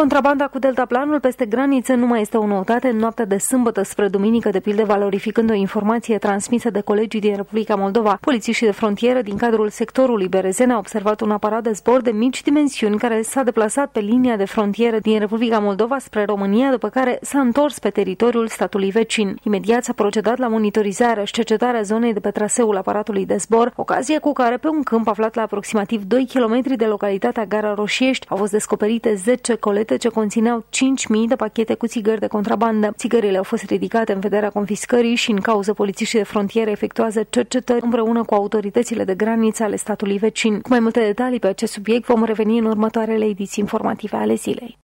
Contrabanda cu deltaplanul peste graniță nu mai este o noutate în noaptea de sâmbătă spre duminică, de pildă valorificând o informație transmisă de colegii din Republica Moldova. Polițiștii de frontieră din cadrul sectorului Berezene au observat un aparat de zbor de mici dimensiuni care s-a deplasat pe linia de frontieră din Republica Moldova spre România, după care s-a întors pe teritoriul statului vecin. Imediat s-a procedat la monitorizarea și cercetarea zonei de pe traseul aparatului de zbor, ocazie cu care pe un câmp aflat la aproximativ 2 km de localitatea Gara Roșiești au fost descoperite 10 colete ce conțineau 5.000 de pachete cu țigări de contrabandă. Țigările au fost ridicate în vederea confiscării și în cauză polițiștii de frontieră efectuează cercetări împreună cu autoritățile de graniță ale statului vecin. Cu mai multe detalii pe acest subiect vom reveni în următoarele ediții informative ale zilei.